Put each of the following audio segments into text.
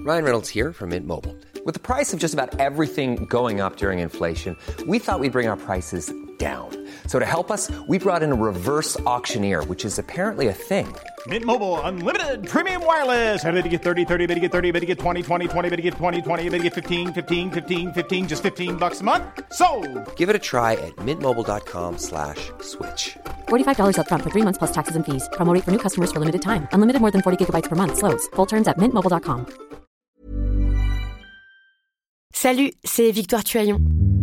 Ryan Reynolds here from Mint Mobile. With the price of just about everything going up during inflation, we thought we'd bring our prices down. So to help us, we brought in a reverse auctioneer, which is apparently a thing. Mint Mobile Unlimited Premium Wireless. How to get 30, 30, bit to get 30, bit to get 20, 20, 20, bit to get 20, 20, bit to get 15, 15, 15, 15, just $15 a month? Sold! Give it a try at mintmobile.com/switch. $45 up front for 3 months plus taxes and fees. Promo rate for new customers for limited time. Unlimited more than 40 gigabytes per month. Slows full terms at mintmobile.com. Salut, c'est Victoire Tuaillon.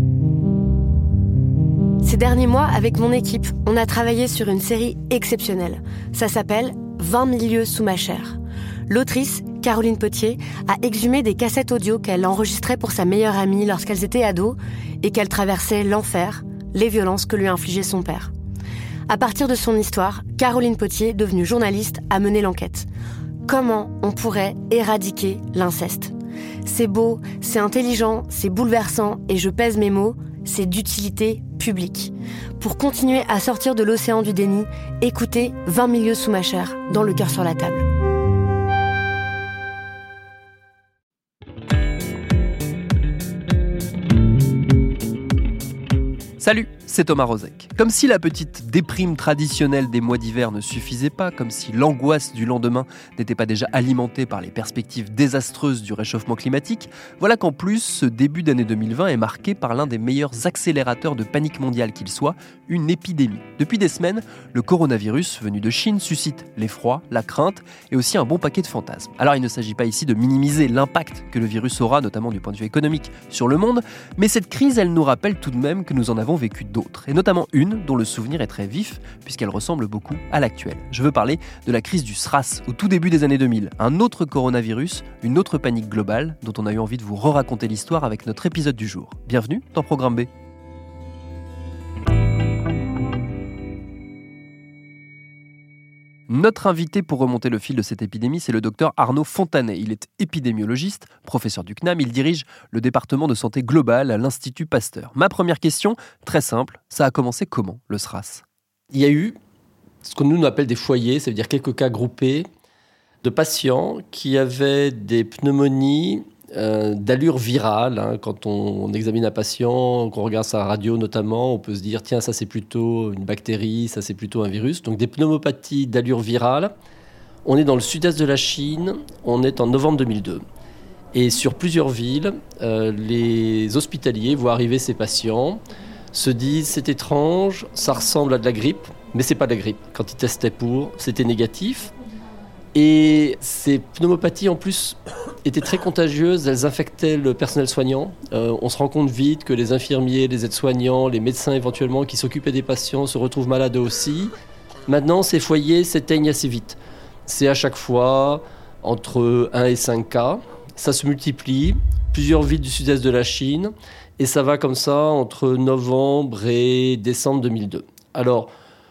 Ces derniers mois, avec mon équipe, on a travaillé sur une série exceptionnelle. Ça s'appelle 20 000 lieues sous ma chair. L'autrice, Caroline Potier, a exhumé des cassettes audio qu'elle enregistrait pour sa meilleure amie lorsqu'elles étaient ados et qu'elle traversait l'enfer, les violences que lui infligeait son père. À partir de son histoire, Caroline Potier, devenue journaliste, a mené l'enquête. Comment on pourrait éradiquer l'inceste ? C'est beau, c'est intelligent, c'est bouleversant et je pèse mes mots, c'est d'utilité publique. Pour continuer à sortir de l'océan du déni, écoutez 20 000 lieues sous ma chair, dans Le cœur sur la table. Salut, c'est Thomas Rozek. Comme si la petite déprime traditionnelle des mois d'hiver ne suffisait pas, comme si l'angoisse du lendemain n'était pas déjà alimentée par les perspectives désastreuses du réchauffement climatique, voilà qu'en plus, ce début d'année 2020 est marqué par l'un des meilleurs accélérateurs de panique mondiale qu'il soit, une épidémie. Depuis des semaines, le coronavirus venu de Chine suscite l'effroi, la crainte et aussi un bon paquet de fantasmes. Alors il ne s'agit pas ici de minimiser l'impact que le virus aura, notamment du point de vue économique, sur le monde, mais cette crise, elle nous rappelle tout de même que nous en avons vécu d'autres, et notamment une dont le souvenir est très vif, puisqu'elle ressemble beaucoup à l'actuelle. Je veux parler de la crise du SRAS, au tout début des années 2000. Un autre coronavirus, une autre panique globale, dont on a eu envie de vous re-raconter l'histoire avec notre épisode du jour. Bienvenue dans Programme B. Notre invité pour remonter le fil de cette épidémie, c'est le docteur Arnaud Fontanet. Il est épidémiologiste, professeur du CNAM. Il dirige le département de santé globale à l'Institut Pasteur. Ma première question, très simple, ça a commencé comment, le SRAS ? Il y a eu ce que nous on appelle des foyers, ça veut dire quelques cas groupés de patients qui avaient des pneumonies d'allure virale. Quand on examine un patient, qu'on regarde sa radio notamment, on peut se dire tiens, ça c'est plutôt une bactérie, ça c'est plutôt un virus. Donc des pneumopathies d'allure virale. On est dans le sud-est de la Chine, on est en novembre 2002. Et sur plusieurs villes, les hospitaliers voient arriver ces patients, se disent c'est étrange, ça ressemble à de la grippe, mais c'est pas de la grippe. Quand ils testaient c'était négatif. Et ces pneumopathies, en plus, étaient très contagieuses. Elles infectaient le personnel soignant. On se rend compte vite que les infirmiers, les aides-soignants, les médecins éventuellement qui s'occupaient des patients se retrouvent malades aussi. Maintenant, ces foyers s'éteignent assez vite. C'est à chaque fois entre 1 et 5 cas. Ça se multiplie. Plusieurs villes du sud-est de la Chine. Et ça va comme ça entre novembre et décembre 2002. Alors,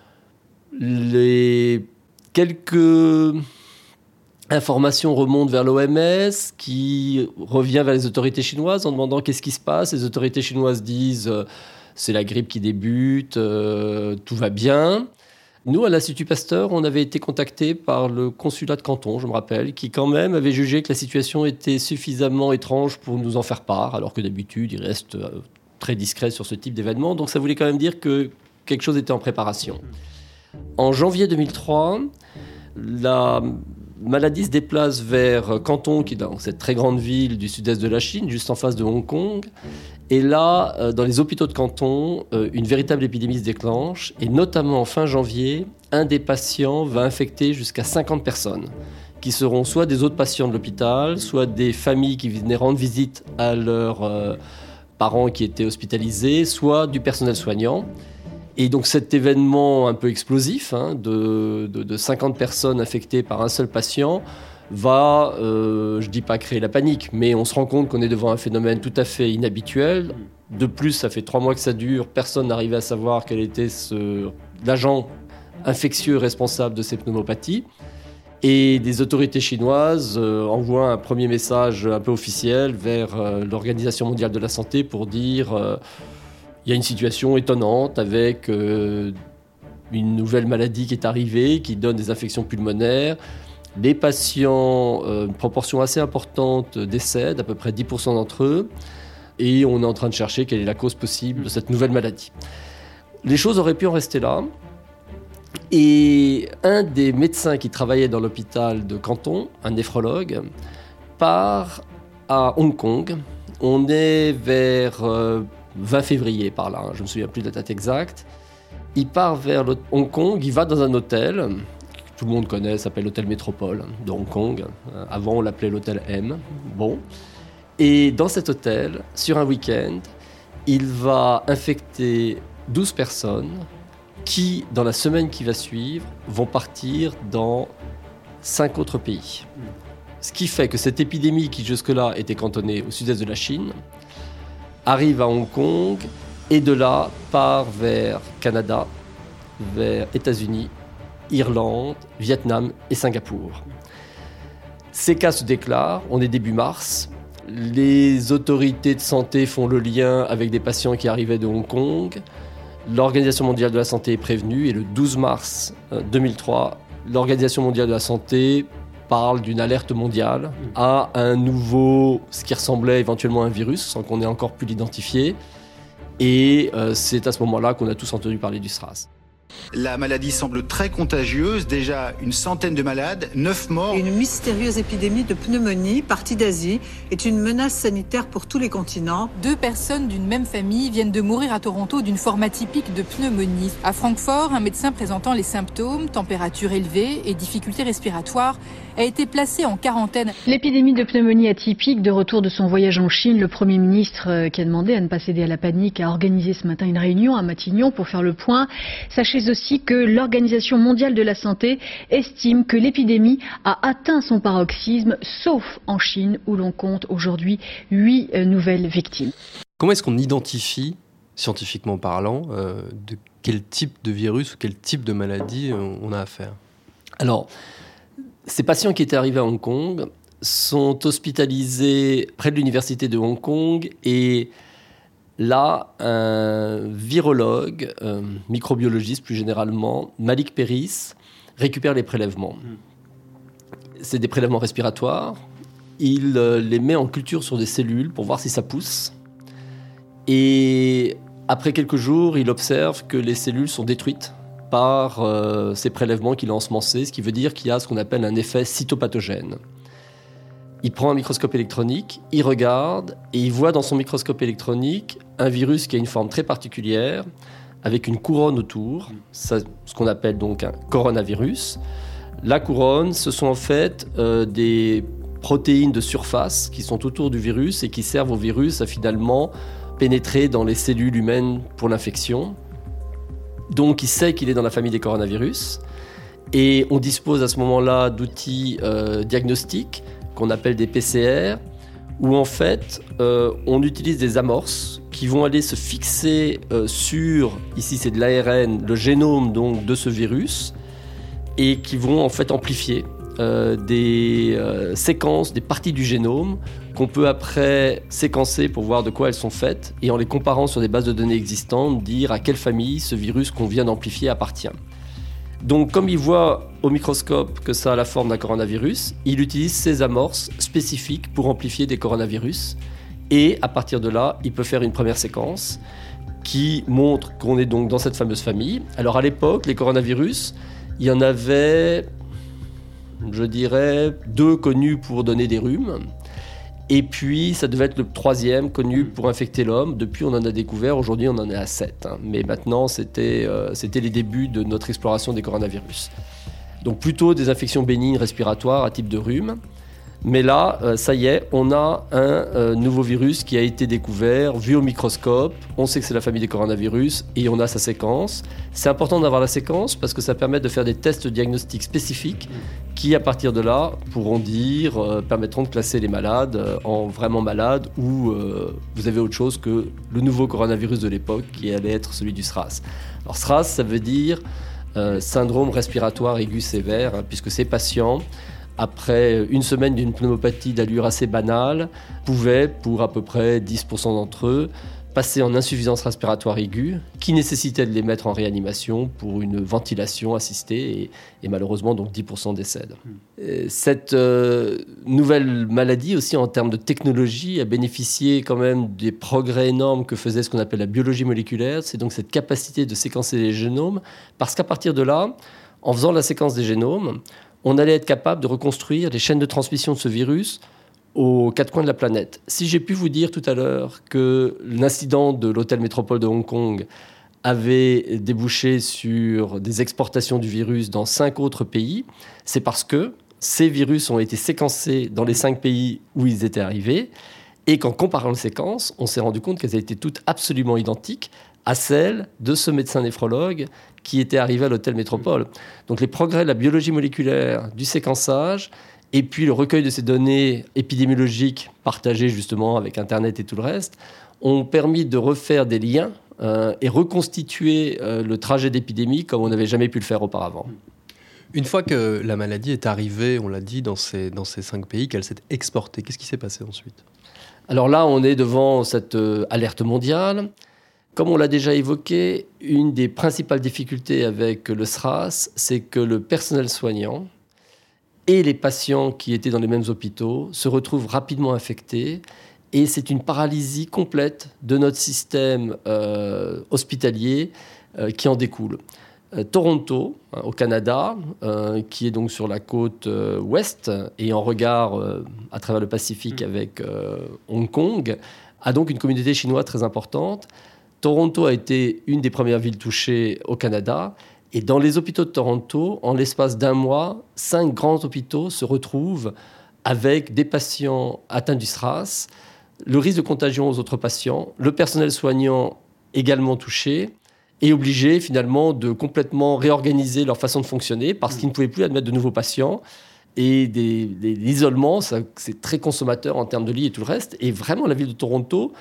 les quelques information remonte vers l'OMS, qui revient vers les autorités chinoises en demandant qu'est-ce qui se passe. Les autorités chinoises disent c'est la grippe qui débute, tout va bien. Nous, à l'Institut Pasteur, on avait été contactés par le consulat de Canton, je me rappelle, qui quand même avait jugé que la situation était suffisamment étrange pour nous en faire part, alors que d'habitude, ils restent très discrets sur ce type d'événement. Donc ça voulait quand même dire que quelque chose était en préparation. En janvier 2003, la maladie se déplace vers Canton, qui est dans cette très grande ville du sud-est de la Chine, juste en face de Hong Kong. Et là, dans les hôpitaux de Canton, une véritable épidémie se déclenche. Et notamment en fin janvier, un des patients va infecter jusqu'à 50 personnes, qui seront soit des autres patients de l'hôpital, soit des familles qui venaient rendre visite à leurs parents qui étaient hospitalisés, soit du personnel soignant. Et donc cet événement un peu explosif, de 50 personnes infectées par un seul patient, va, je ne dis pas créer la panique, mais on se rend compte qu'on est devant un phénomène tout à fait inhabituel. De plus, ça fait 3 mois que ça dure, personne n'arrivait à savoir quel était l'agent infectieux responsable de ces pneumopathies. Et des autorités chinoises envoient un premier message un peu officiel vers l'Organisation mondiale de la santé pour dire il y a une situation étonnante avec une nouvelle maladie qui est arrivée, qui donne des infections pulmonaires. Les patients, une proportion assez importante décèdent, à peu près 10% d'entre eux, et on est en train de chercher quelle est la cause possible de cette nouvelle maladie. Les choses auraient pu en rester là. Et un des médecins qui travaillait dans l'hôpital de Canton, un néphrologue, part à Hong Kong. On est vers 20 février par là, je ne me souviens plus de la date exacte. Il part vers Hong Kong, il va dans un hôtel, que tout le monde connaît, ça s'appelle l'hôtel Métropole de Hong Kong. Avant, on l'appelait l'hôtel M. Bon. Et dans cet hôtel, sur un week-end, il va infecter 12 personnes qui, dans la semaine qui va suivre, vont partir dans 5 autres pays. Ce qui fait que cette épidémie, qui jusque-là était cantonnée au sud-est de la Chine, arrive à Hong Kong et de là part vers Canada, vers États-Unis, Irlande, Vietnam et Singapour. Ces cas se déclarent, on est début mars. Les autorités de santé font le lien avec des patients qui arrivaient de Hong Kong. L'Organisation mondiale de la santé est prévenue et le 12 mars 2003, l'Organisation mondiale de la santé parle d'une alerte mondiale à un nouveau, ce qui ressemblait éventuellement à un virus, sans qu'on ait encore pu l'identifier. Et c'est à ce moment-là qu'on a tous entendu parler du SRAS. La maladie semble très contagieuse, déjà une centaine de malades, 9 morts. Une mystérieuse épidémie de pneumonie, partie d'Asie, est une menace sanitaire pour tous les continents. 2 personnes d'une même famille viennent de mourir à Toronto d'une forme atypique de pneumonie. À Francfort, un médecin présentant les symptômes, température élevée et difficultés respiratoires, a été placé en quarantaine. L'épidémie de pneumonie atypique, de retour de son voyage en Chine, le Premier ministre qui a demandé à ne pas céder à la panique a organisé ce matin une réunion à Matignon pour faire le point. Sachez aussi que l'Organisation mondiale de la santé estime que l'épidémie a atteint son paroxysme, sauf en Chine où l'on compte aujourd'hui 8 nouvelles victimes. Comment est-ce qu'on identifie, scientifiquement parlant, de quel type de virus ou quel type de maladie on a affaire ? Alors, ces patients qui étaient arrivés à Hong Kong sont hospitalisés près de l'université de Hong Kong et là, un virologue, microbiologiste plus généralement, Malik Peris, récupère les prélèvements. C'est des prélèvements respiratoires. Il les met en culture sur des cellules pour voir si ça pousse. Et après quelques jours, il observe que les cellules sont détruites par ces prélèvements qu'il a ensemencés, ce qui veut dire qu'il y a ce qu'on appelle un effet cytopathogène. Il prend un microscope électronique, il regarde et il voit dans son microscope électronique un virus qui a une forme très particulière, avec une couronne autour, ce qu'on appelle donc un coronavirus. La couronne, ce sont en fait des protéines de surface qui sont autour du virus et qui servent au virus à finalement pénétrer dans les cellules humaines pour l'infection. Donc il sait qu'il est dans la famille des coronavirus et on dispose à ce moment-là d'outils diagnostiques qu'on appelle des PCR, où en fait on utilise des amorces qui vont aller se fixer sur, ici c'est de l'ARN, le génome donc de ce virus, et qui vont en fait amplifier des séquences, des parties du génome qu'on peut après séquencer pour voir de quoi elles sont faites, et en les comparant sur des bases de données existantes, dire à quelle famille ce virus qu'on vient d'amplifier appartient. Donc, comme il voit au microscope que ça a la forme d'un coronavirus, il utilise ces amorces spécifiques pour amplifier des coronavirus. Et à partir de là, il peut faire une première séquence qui montre qu'on est donc dans cette fameuse famille. Alors, à l'époque, les coronavirus, il y en avait, je dirais, 2 connus pour donner des rhumes. Et puis, ça devait être le 3e connu pour infecter l'homme. Depuis, on en a découvert. Aujourd'hui, on en est à 7. Mais maintenant, c'était les débuts de notre exploration des coronavirus. Donc, plutôt des infections bénignes respiratoires à type de rhume. Mais là, ça y est, on a un nouveau virus qui a été découvert, vu au microscope. On sait que c'est la famille des coronavirus et on a sa séquence. C'est important d'avoir la séquence parce que ça permet de faire des tests diagnostiques spécifiques qui, à partir de là, pourront permettront de classer les malades en vraiment malades ou vous avez autre chose que le nouveau coronavirus de l'époque qui allait être celui du SRAS. Alors SRAS, ça veut dire syndrome respiratoire aigu sévère, puisque ces patients, après une semaine d'une pneumopathie d'allure assez banale, pouvaient, pour à peu près 10% d'entre eux, passer en insuffisance respiratoire aiguë, qui nécessitait de les mettre en réanimation pour une ventilation assistée, et malheureusement donc 10% décèdent. Cette nouvelle maladie aussi en termes de technologie a bénéficié quand même des progrès énormes que faisait ce qu'on appelle la biologie moléculaire, c'est donc cette capacité de séquencer les génomes, parce qu'à partir de là, en faisant la séquence des génomes, on allait être capable de reconstruire les chaînes de transmission de ce virus aux quatre coins de la planète. Si j'ai pu vous dire tout à l'heure que l'incident de l'hôtel Métropole de Hong Kong avait débouché sur des exportations du virus dans 5 autres pays, c'est parce que ces virus ont été séquencés dans les 5 pays où ils étaient arrivés, et qu'en comparant les séquences, on s'est rendu compte qu'elles étaient toutes absolument identiques à celles de ce médecin néphrologue qui était arrivé à l'hôtel Métropole. Donc les progrès de la biologie moléculaire, du séquençage, et puis le recueil de ces données épidémiologiques partagées justement avec Internet et tout le reste, ont permis de refaire des liens et reconstituer le trajet d'épidémie comme on n'avait jamais pu le faire auparavant. Une fois que la maladie est arrivée, on l'a dit, dans ces 5 pays, qu'elle s'est exportée, qu'est-ce qui s'est passé ensuite ? Alors là, on est devant cette alerte mondiale. Comme on l'a déjà évoqué, une des principales difficultés avec le SRAS, c'est que le personnel soignant et les patients qui étaient dans les mêmes hôpitaux se retrouvent rapidement infectés, et c'est une paralysie complète de notre système hospitalier qui en découle. Toronto, au Canada, qui est donc sur la côte ouest et en regard à travers le Pacifique avec Hong Kong, a donc une communauté chinoise très importante. Toronto a été une des premières villes touchées au Canada. Et dans les hôpitaux de Toronto, en l'espace d'un mois, 5 grands hôpitaux se retrouvent avec des patients atteints du SRAS, le risque de contagion aux autres patients, le personnel soignant également touché, et obligé finalement de complètement réorganiser leur façon de fonctionner parce qu'ils ne pouvaient plus admettre de nouveaux patients. Et l'isolement, c'est très consommateur en termes de lits et tout le reste. Et vraiment, la ville de Toronto,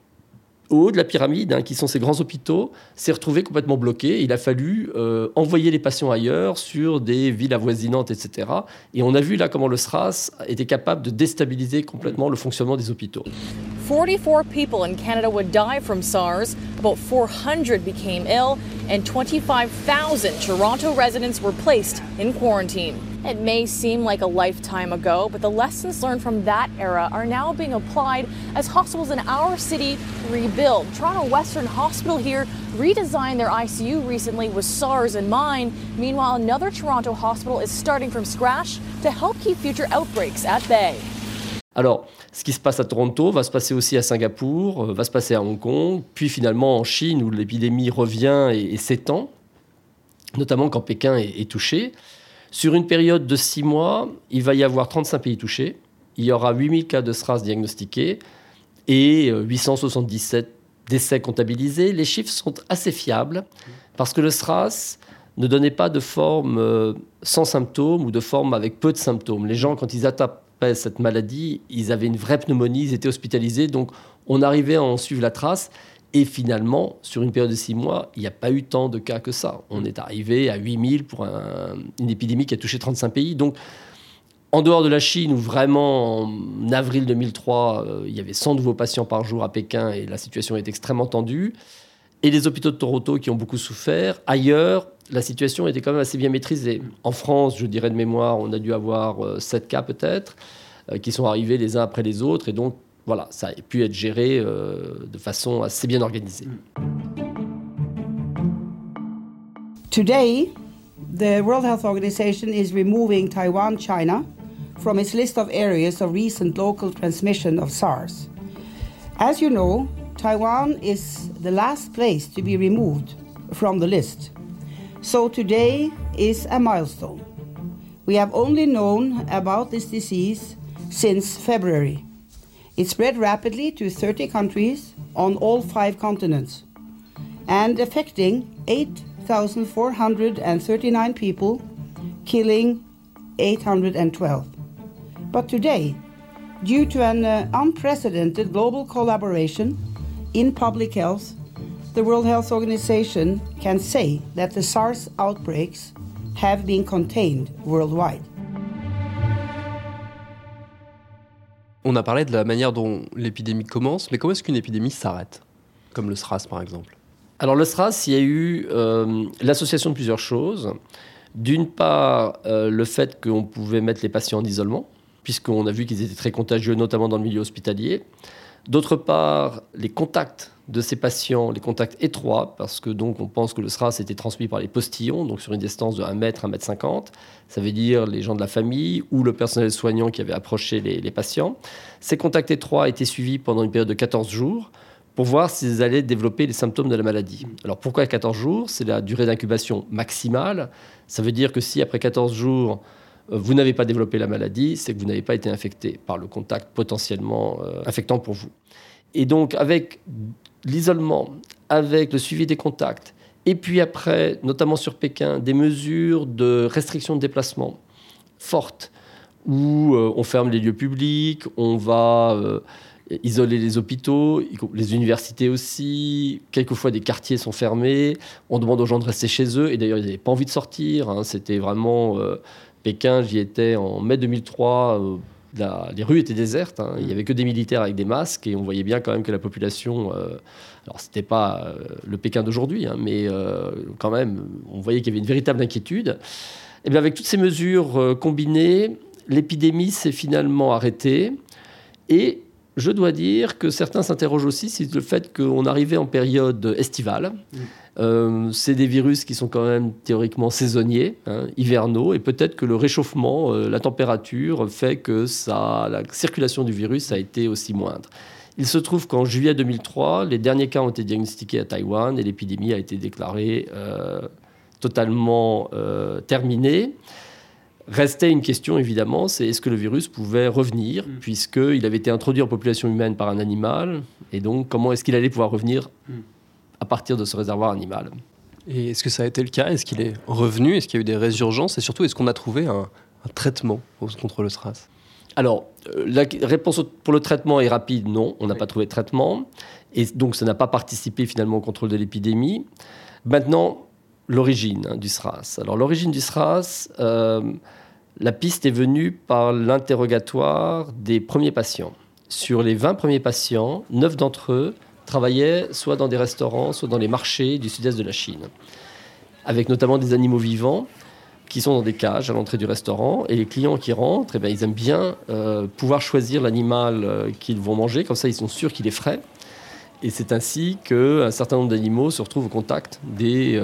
au haut de la pyramide, qui sont ces grands hôpitaux, s'est retrouvé complètement bloqué. Il a fallu envoyer les patients ailleurs, sur des villes avoisinantes, etc. Et on a vu là comment le SRAS était capable de déstabiliser complètement le fonctionnement des hôpitaux. 44 people in Canada would die from SARS, about 400 became ill, and 25,000 Toronto residents were placed in quarantine. It may seem like a lifetime ago, but the lessons learned from that era are now being applied as hospitals in our city rebuild. Toronto Western Hospital here redesigned their ICU recently with SARS in mind. Meanwhile, another Toronto hospital is starting from scratch to help keep future outbreaks at bay. Alors, ce qui se passe à Toronto va se passer aussi à Singapour, va se passer à Hong Kong, puis finalement en Chine où l'épidémie revient et s'étend, notamment quand Pékin est touché. Sur une période de 6 mois, il va y avoir 35 pays touchés. Il y aura 8000 cas de SRAS diagnostiqués et 877 décès comptabilisés. Les chiffres sont assez fiables parce que le SRAS ne donnait pas de forme sans symptômes ou de forme avec peu de symptômes. Les gens, quand ils attrapaient cette maladie, ils avaient une vraie pneumonie, ils étaient hospitalisés. Donc, on arrivait à en suivre la trace. Et finalement, sur une période de 6 mois, il n'y a pas eu tant de cas que ça. On est arrivé à 8000 pour une épidémie qui a touché 35 pays. Donc, en dehors de la Chine, où vraiment, en avril 2003, il y avait 100 nouveaux patients par jour à Pékin et la situation est extrêmement tendue, et les hôpitaux de Toronto qui ont beaucoup souffert, ailleurs, la situation était quand même assez bien maîtrisée. En France, je dirais de mémoire, on a dû avoir 7 cas peut-être, qui sont arrivés les uns après les autres, et donc, voilà, ça a pu être géré de façon assez bien organisée. Today, the World Health Organization is removing Taiwan, China, from its list of areas of recent local transmission of SARS. As you know, Taiwan is the last place to be removed from the list. So today is a milestone. We have only known about this disease since February. It spread rapidly to 30 countries on all 5 continents and affecting 8,439 people, killing 812. But today, due to an unprecedented global collaboration in public health, the World Health Organization can say that the SARS outbreaks have been contained worldwide. On a parlé de la manière dont l'épidémie commence, mais comment est-ce qu'une épidémie s'arrête ? comme le SRAS par exemple? Alors le SRAS, il y a eu l'association de plusieurs choses. D'une part, le fait qu'on pouvait mettre les patients en isolement, puisqu'on a vu qu'ils étaient très contagieux, notamment dans le milieu hospitalier. D'autre part, les contacts de ces patients, les contacts étroits, parce que donc on pense que le SRAS était transmis par les postillons, donc sur une distance de 1 mètre, 1 mètre 50. Ça veut dire les gens de la famille ou le personnel soignant qui avait approché les patients. Ces contacts étroits étaient suivis pendant une période de 14 jours pour voir s'ils allaient développer les symptômes de la maladie. Alors pourquoi 14 jours ? C'est la durée d'incubation maximale. Ça veut dire que si après 14 jours, vous n'avez pas développé la maladie, c'est que vous n'avez pas été infecté par le contact potentiellement infectant pour vous. Et donc, avec l'isolement, avec le suivi des contacts, et puis après, notamment sur Pékin, des mesures de restriction de déplacement fortes, où on ferme les lieux publics, on va isoler les hôpitaux, les universités aussi, quelquefois des quartiers sont fermés, on demande aux gens de rester chez eux, et d'ailleurs, ils n'avaient pas envie de sortir, hein, c'était vraiment... Pékin, j'y étais en mai 2003, les rues étaient désertes, hein, il n'y avait que des militaires avec des masques et on voyait bien quand même que la population, alors c'était pas le Pékin d'aujourd'hui, hein, mais quand même, on voyait qu'il y avait une véritable inquiétude. Et bien avec toutes ces mesures combinées, l'épidémie s'est finalement arrêtée et je dois dire que certains s'interrogent aussi sur le fait qu'on arrivait en période estivale. C'est des virus qui sont quand même théoriquement saisonniers, hein, hivernaux, et peut-être que le réchauffement, la température, fait que la circulation du virus a été aussi moindre. Il se trouve qu'en juillet 2003, les derniers cas ont été diagnostiqués à Taïwan et l'épidémie a été déclarée totalement terminée. Restait une question, évidemment, c'est est-ce que le virus pouvait revenir, puisqu'il avait été introduit en population humaine par un animal, et donc comment est-ce qu'il allait pouvoir revenir à partir de ce réservoir animal. Et est-ce que ça a été le cas ? Est-ce qu'il est revenu ? Est-ce qu'il y a eu des résurgences ? Et surtout, est-ce qu'on a trouvé un traitement contre le SRAS ? Alors, la réponse pour le traitement est rapide, non, on n'a pas trouvé de traitement, et donc ça n'a pas participé finalement au contrôle de l'épidémie. Maintenant, l'origine du SRAS. Alors l'origine du SRAS, la piste est venue par l'interrogatoire des premiers patients. Sur les 20 premiers patients, 9 d'entre eux travaillaient soit dans des restaurants, soit dans les marchés du sud-est de la Chine, avec notamment des animaux vivants qui sont dans des cages à l'entrée du restaurant. Et les clients qui rentrent, ils aiment bien pouvoir choisir l'animal qu'ils vont manger, comme ça ils sont sûrs qu'il est frais. Et c'est ainsi qu'un certain nombre d'animaux se retrouvent au contact des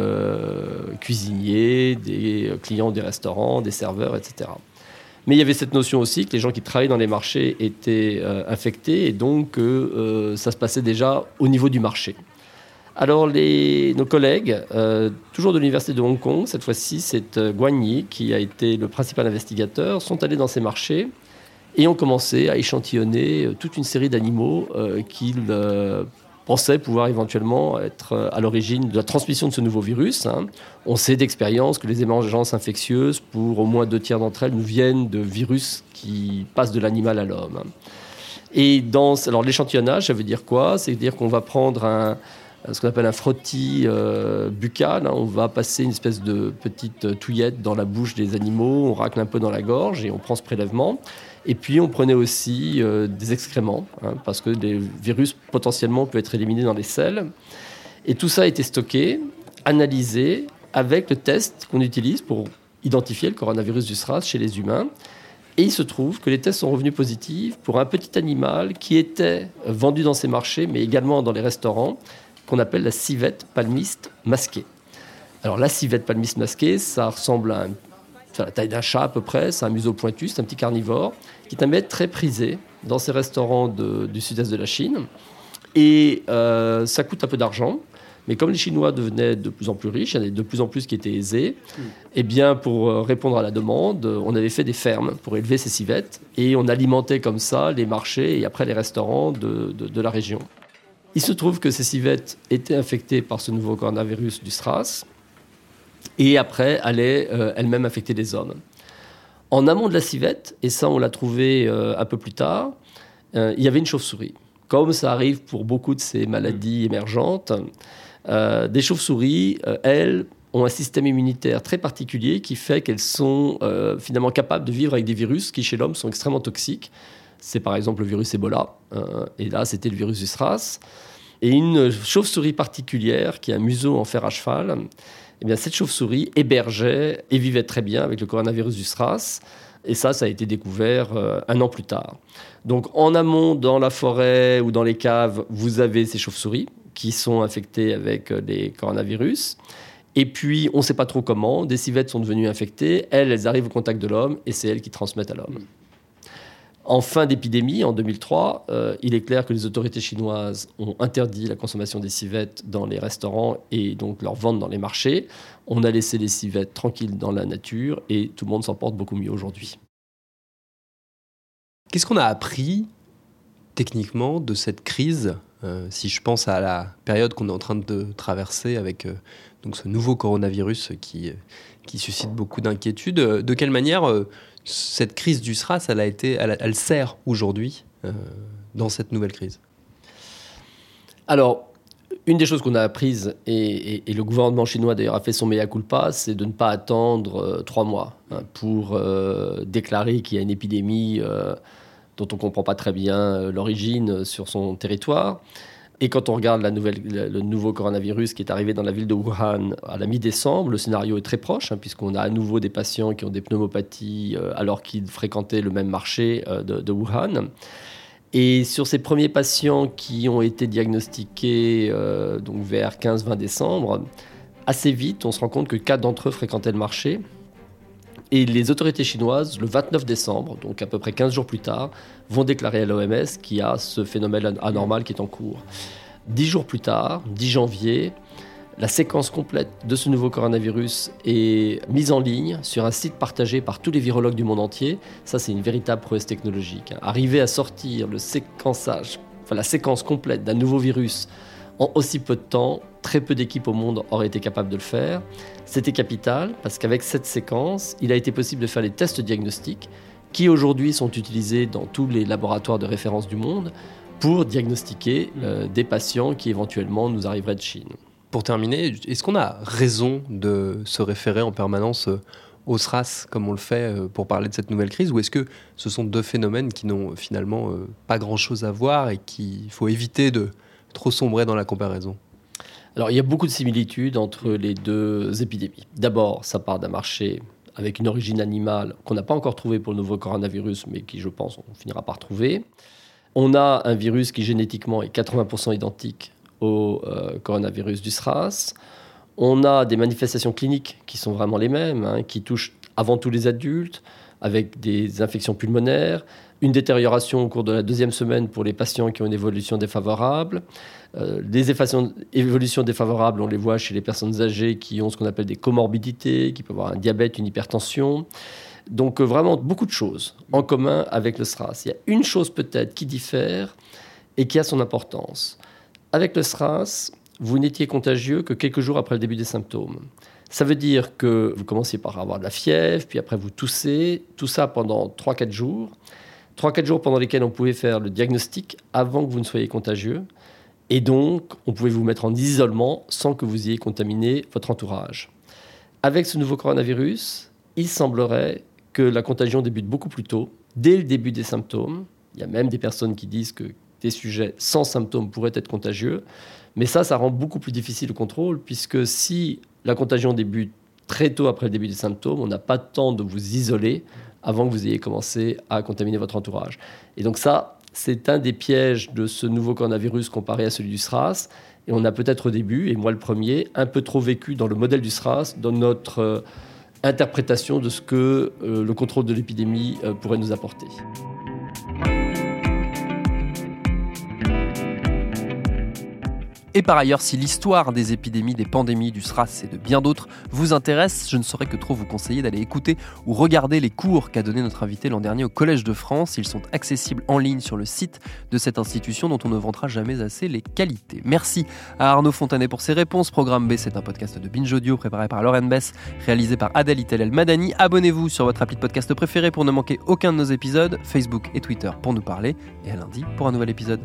cuisiniers, des clients des restaurants, des serveurs, etc. Mais il y avait cette notion aussi que les gens qui travaillaient dans les marchés étaient infectés et donc ça se passait déjà au niveau du marché. Alors nos collègues, toujours de l'université de Hong Kong, cette fois-ci c'est Guan Yi qui a été le principal investigateur, sont allés dans ces marchés et ont commencé à échantillonner toute une série d'animaux qu'ils pensaient pouvoir éventuellement être à l'origine de la transmission de ce nouveau virus. Hein. On sait d'expérience que les émergences infectieuses, pour au moins 2/3 d'entre elles, nous viennent de virus qui passent de l'animal à l'homme. Et alors l'échantillonnage, ça veut dire quoi ? C'est-à-dire qu'on va prendre ce qu'on appelle un frottis buccal. Hein. On va passer une espèce de petite touillette dans la bouche des animaux, on racle un peu dans la gorge et on prend ce prélèvement. Et puis, on prenait aussi des excréments, hein, parce que les virus, potentiellement, peuvent être éliminés dans les selles. Et tout ça a été stocké, analysé, avec le test qu'on utilise pour identifier le coronavirus du SRAS chez les humains. Et il se trouve que les tests sont revenus positifs pour un petit animal qui était vendu dans ces marchés, mais également dans les restaurants, qu'on appelle la civette palmiste masquée. Alors, la civette palmiste masquée, ça ressemble à la taille d'un chat à peu près, c'est un museau pointu, c'est un petit carnivore, qui est un mets très prisé dans ces restaurants du sud-est de la Chine. Et ça coûte un peu d'argent, mais comme les Chinois devenaient de plus en plus riches, il y en avait de plus en plus qui étaient aisés, et bien pour répondre à la demande, on avait fait des fermes pour élever ces civettes, et on alimentait comme ça les marchés et après les restaurants de la région. Il se trouve que ces civettes étaient infectées par ce nouveau coronavirus du SRAS, et après allaient elles-mêmes infecter les hommes. En amont de la civette, et ça on l'a trouvé un peu plus tard, il y avait une chauve-souris. Comme ça arrive pour beaucoup de ces maladies émergentes, des chauves-souris, elles, ont un système immunitaire très particulier qui fait qu'elles sont finalement capables de vivre avec des virus qui chez l'homme sont extrêmement toxiques. C'est par exemple le virus Ebola, et là c'était le virus du SRAS. Et une chauve-souris particulière, qui a un museau en fer à cheval, eh bien, cette chauve-souris hébergeait et vivait très bien avec le coronavirus du SRAS. Et ça a été découvert 1 an plus tard. Donc, en amont, dans la forêt ou dans les caves, vous avez ces chauves-souris qui sont infectées avec les coronavirus. Et puis, on ne sait pas trop comment, des civettes sont devenues infectées. Elles arrivent au contact de l'homme et c'est elles qui transmettent à l'homme. En fin d'épidémie, en 2003, il est clair que les autorités chinoises ont interdit la consommation des civettes dans les restaurants et donc leur vente dans les marchés. On a laissé les civettes tranquilles dans la nature et tout le monde s'en porte beaucoup mieux aujourd'hui. Qu'est-ce qu'on a appris techniquement de cette crise, si je pense à la période qu'on est en train de traverser avec donc ce nouveau coronavirus qui suscite beaucoup d'inquiétudes. De quelle manière cette crise du SRAS, elle sert aujourd'hui dans cette nouvelle crise? Alors, une des choses qu'on a apprises, et le gouvernement chinois d'ailleurs a fait son mea culpa, c'est de ne pas attendre 3 mois pour déclarer qu'il y a une épidémie dont on ne comprend pas très bien l'origine sur son territoire. Et quand on regarde le nouveau coronavirus qui est arrivé dans la ville de Wuhan à la mi-décembre, le scénario est très proche, puisqu'on a à nouveau des patients qui ont des pneumopathies alors qu'ils fréquentaient le même marché de Wuhan. Et sur ces premiers patients qui ont été diagnostiqués donc vers 15-20 décembre, assez vite, on se rend compte que 4 d'entre eux fréquentaient le marché. Et les autorités chinoises, le 29 décembre, donc à peu près 15 jours plus tard, vont déclarer à l'OMS qu'il y a ce phénomène anormal qui est en cours. 10 jours plus tard, 10 janvier, la séquence complète de ce nouveau coronavirus est mise en ligne sur un site partagé par tous les virologues du monde entier. Ça, c'est une véritable prouesse technologique. Arriver à sortir la séquence complète d'un nouveau virus en aussi peu de temps, très peu d'équipes au monde auraient été capables de le faire. C'était capital parce qu'avec cette séquence, il a été possible de faire les tests diagnostiques qui aujourd'hui sont utilisés dans tous les laboratoires de référence du monde pour diagnostiquer des patients qui éventuellement nous arriveraient de Chine. Pour terminer, est-ce qu'on a raison de se référer en permanence au SRAS comme on le fait pour parler de cette nouvelle crise, ou est-ce que ce sont 2 phénomènes qui n'ont finalement pas grand-chose à voir et qu'il faut éviter de trop sombrer dans la comparaison? Alors, il y a beaucoup de similitudes entre les 2 épidémies. D'abord, ça part d'un marché avec une origine animale qu'on n'a pas encore trouvé pour le nouveau coronavirus, mais qui, je pense, on finira par trouver. On a un virus qui, génétiquement, est 80% identique au coronavirus du SRAS. On a des manifestations cliniques qui sont vraiment les mêmes, qui touchent avant tout les adultes, avec des infections pulmonaires, une détérioration au cours de la 2e semaine pour les patients qui ont une évolution défavorable. Les évolutions défavorables, on les voit chez les personnes âgées qui ont ce qu'on appelle des comorbidités, qui peuvent avoir un diabète, une hypertension. Donc vraiment beaucoup de choses en commun avec le SRAS. Il y a une chose peut-être qui diffère et qui a son importance. Avec le SRAS, vous n'étiez contagieux que quelques jours après le début des symptômes. Ça veut dire que vous commenciez par avoir de la fièvre, puis après vous toussez, tout ça pendant 3-4 jours. 3-4 jours pendant lesquels on pouvait faire le diagnostic avant que vous ne soyez contagieux. Et donc, on pouvait vous mettre en isolement sans que vous ayez contaminé votre entourage. Avec ce nouveau coronavirus, il semblerait que la contagion débute beaucoup plus tôt, dès le début des symptômes. Il y a même des personnes qui disent que des sujets sans symptômes pourraient être contagieux. Mais ça rend beaucoup plus difficile le contrôle, puisque si la contagion débute très tôt après le début des symptômes, on n'a pas de temps de vous isoler avant que vous ayez commencé à contaminer votre entourage. Et donc ça, c'est un des pièges de ce nouveau coronavirus comparé à celui du SRAS. Et on a peut-être au début, et moi le premier, un peu trop vécu dans le modèle du SRAS, dans notre interprétation de ce que le contrôle de l'épidémie pourrait nous apporter. Et par ailleurs, si l'histoire des épidémies, des pandémies, du SRAS et de bien d'autres vous intéresse, je ne saurais que trop vous conseiller d'aller écouter ou regarder les cours qu'a donné notre invité l'an dernier au Collège de France. Ils sont accessibles en ligne sur le site de cette institution dont on ne vantera jamais assez les qualités. Merci à Arnaud Fontanet pour ses réponses. Programme B, c'est un podcast de Binge Audio préparé par Lauren Bess, réalisé par Adèle Itel Madani. Abonnez-vous sur votre appli de podcast préféré pour ne manquer aucun de nos épisodes, Facebook et Twitter pour nous parler, et à lundi pour un nouvel épisode.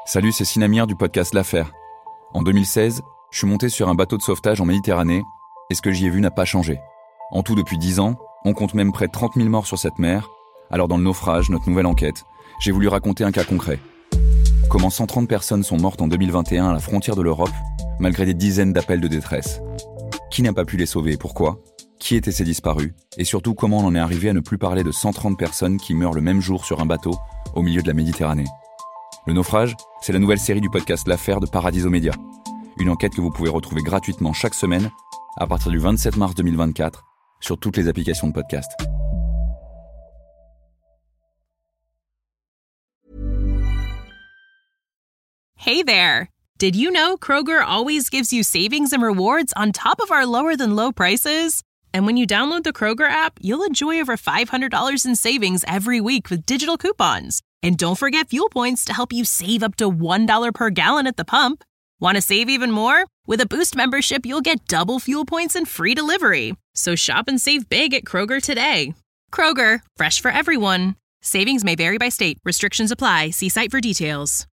Salut, c'est Sinamir du podcast L'Affaire. En 2016, je suis monté sur un bateau de sauvetage en Méditerranée et ce que j'y ai vu n'a pas changé. En tout, depuis 10 ans, on compte même près de 30 000 morts sur cette mer. Alors dans le naufrage, notre nouvelle enquête, j'ai voulu raconter un cas concret. Comment 130 personnes sont mortes en 2021 à la frontière de l'Europe, malgré des dizaines d'appels de détresse. Qui n'a pas pu les sauver et pourquoi ? Qui étaient ces disparus ? Et surtout, comment on en est arrivé à ne plus parler de 130 personnes qui meurent le même jour sur un bateau au milieu de la Méditerranée ? Le naufrage, c'est la nouvelle série du podcast L'Affaire de Paradiso Media. Une enquête que vous pouvez retrouver gratuitement chaque semaine à partir du 27 mars 2024 sur toutes les applications de podcast. Hey there! Did you know Kroger always gives you savings and rewards on top of our lower-than-low prices? And when you download the Kroger app, you'll enjoy over $500 in savings every week with digital coupons. And don't forget fuel points to help you save up to $1 per gallon at the pump. Want to save even more? With a Boost membership, you'll get double fuel points and free delivery. So shop and save big at Kroger today. Kroger, fresh for everyone. Savings may vary by state. Restrictions apply. See site for details.